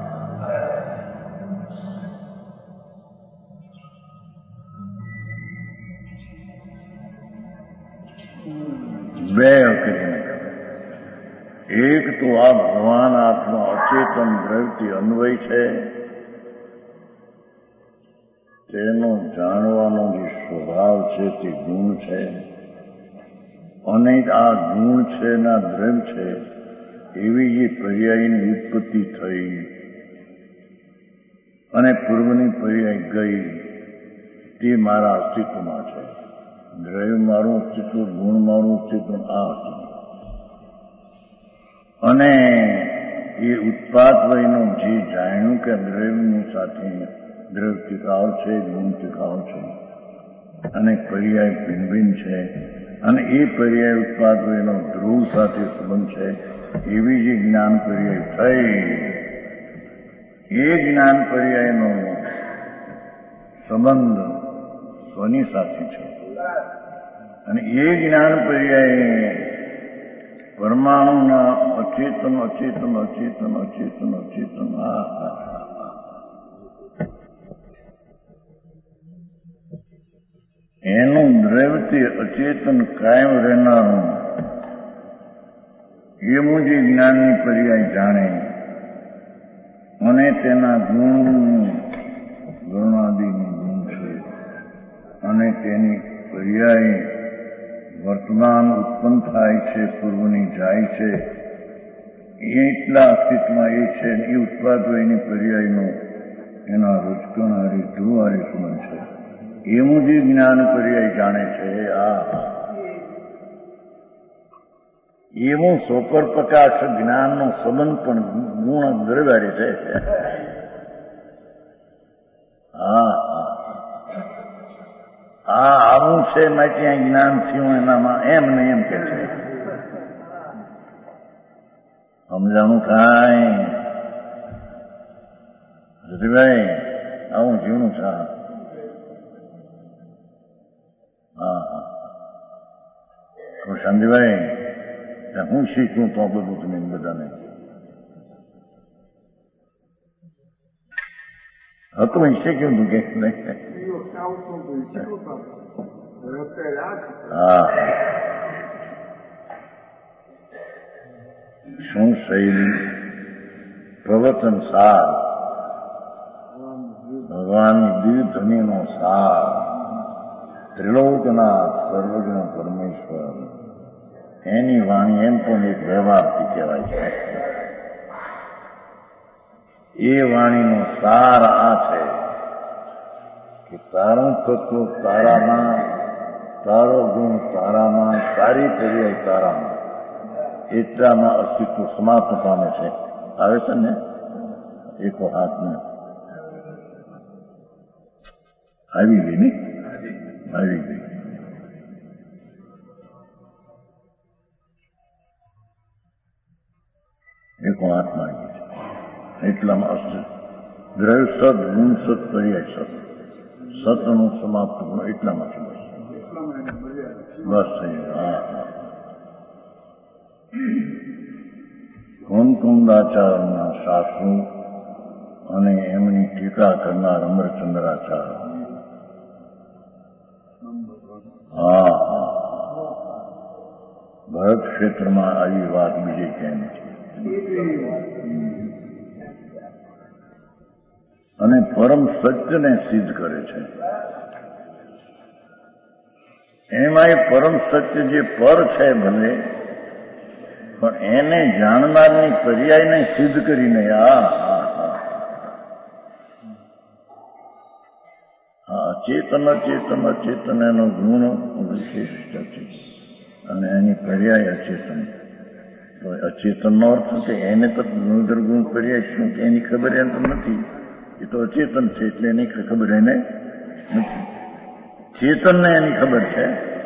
બે કરીને એક તો આ ભગવાન આત્મા અચેતન દ્રવ્યથી અન્વય છે, તેનો જાણવાનો જે સ્વભાવ છે તે ગુણ છે, અને આ ગુણ છે ના દ્રવ્ય છે એવી જે પર્યાયની ઉત્પત્તિ થઈ અને પૂર્વની પર્યાય ગઈ તે મારા અસ્તિત્વમાં છે. દ્રવ્ય મારું અસ્તિત્વ, ગુણ મારું અસ્તિત્વ, આ અસ્તિત્વ. અને એ ઉત્પાદ વયનો જે જાણ્યું કે દ્રવ્યની સાથે દ્રવ્ય ટીકાવ છે, ગુણ ટીકાવ છે અને પર્યાય ભિન્ન ભિન્ન છે અને એ પર્યાય ઉત્પાદ વયનો ધ્રુવ સાથે સંબંધ છે, એવી જે જ્ઞાન પર્યાય થઈ, એ જ્ઞાન પર્યાયનો સંબંધ સ્વની સાથે છે અને એ જ્ઞાન પર્યાય પરમાણુના અચેતન અચેતન અચેતન અચેતન અચેતન એનું દ્રવ્યથી અચેતન કાયમ રહેનારું એવું જે જ્ઞાનની પર્યાય જાણે અને તેના ગુણાદિની ગુણ છે અને તેની પર્યાય વર્તમાન ઉત્પન્ન થાય છે, પૂર્વની જાય છે, એટલા અસ્તિત્વમાં એ છે. એ ઉત્પાદ એની પર્યાયનો એના રોજકણારી ધ્રુવારી સંબંધ છે. એવું જે જ્ઞાન પર્યાય જાણે છે, એવું સોપર પ્રકાશ જ્ઞાનનો સંબંધ પણ ગુણ દ્રવ્યારી છે. આવું છે મેં ત્યાં જ્ઞાન થયું એનામાં, એમ ને એમ કે છે. સમજાણું થાય ભાઈ? આવું જીવનું છે. તો શાંતિભાઈ, હું શીખું તો બધું તમે બધાને હતું એ શીખ્યું તું કે શું શૈલી પ્રવચન સાર, ભગવાનની દિવ્ય ધ્વનિનો સાર, ત્રિલોકના સર્વજ્ઞ પરમેશ્વર, એની વાણી એમ પણ એક વ્યવહારથી કહેવાય છે. એ વાણીનો સાર આ છે કે તારું તત્વ તારામાં, તારો ગુણ તારામાં, તારી પર્યાય તારામાં, એટલામાં અસ્તિત્વ સમાપ્ત પામે છે. આવે છે ને એકો હાથને આવી ગઈ ને, આવી ગઈ. એકો હાથમાં આવી ગઈ છે. એટલામાં અસ્તિત્વ દ્રવ્ય સત, ગુણ સત, પર્યાય સત, સતનું સમાપ્ત ગુણ એટલામાં છે. બસ થઈ ગયું. કુંદાચાર્યના શાસ્ત્રો અને એમની ટીકા કરનાર અમરચંદ્રાચાર્ય, ભરત ક્ષેત્રમાં આવી વાત બીજે ક્યાંય નથી. અને પરમ સત્યને સિદ્ધ કરે છે. એમાં એ પરમ સત્ય જે પર છે ભલે, પણ એને જાણનારની પર્યાયને સિદ્ધ કરીને અચેતન અચેતન અચેતન એનો ગુણ વિશિષ્ટ છે અને એની પર્યાય અચેતન. તો અચેતનનો અર્થ કે એને તો ગુણધર ગુણ પર્યાય શું કે એની ખબર એને તો નથી. એ તો અચેતન છે એટલે એની ખબર એને નથી. ચેતનને એની ખબર છે.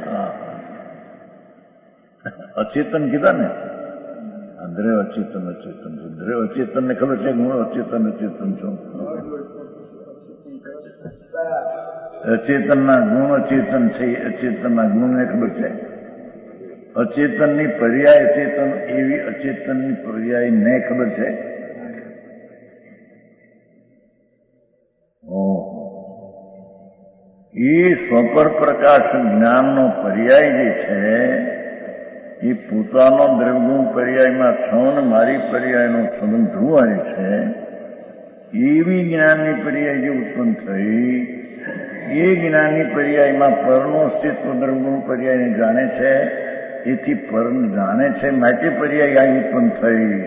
અચેતન કીધા ને, દ્રવ્ય અચેતન અચેતન છે. દ્રવ્ય અચેતન ને ખબર છે હું અચેતન અચેતન છું. અચેતનના ગુણ અચેતન છે, અચેતનના ગુણને ખબર છે. અચેતનની પર્યાય અચેતન એવી અચેતનની પર્યાય ને ખબર છે. એ સ્વપર પ્રકાશ જ્ઞાનનો પર્યાય જે છે એ પોતાનો દ્રવ્યગુણ પર્યાયમાં છો ને મારી પર્યાયનો સંબંધ ધ્રુવાય છે. એવી જ્ઞાનની પર્યાય જે ઉત્પન્ન થઈ એ જ્ઞાનની પર્યાયમાં પરનું અસ્તિત્વ દ્રવ્યગુણ પર્યાયને જાણે છે. એથી પર જાણે છે માટે પર્યાય આ ઉત્પન્ન થઈ,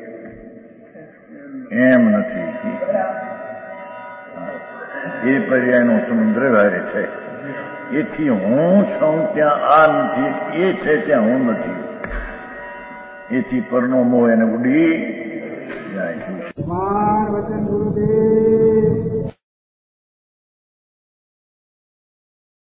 એમ નથી. એ પર્યાયનો સંબંધ દ્રવ્ય છે. એથી હું છું ત્યાં આ નથી, એ છે ત્યાં હું નથી. એથી પરનો મોહ એને ઉડી જાય. વચન ગુરુદેવ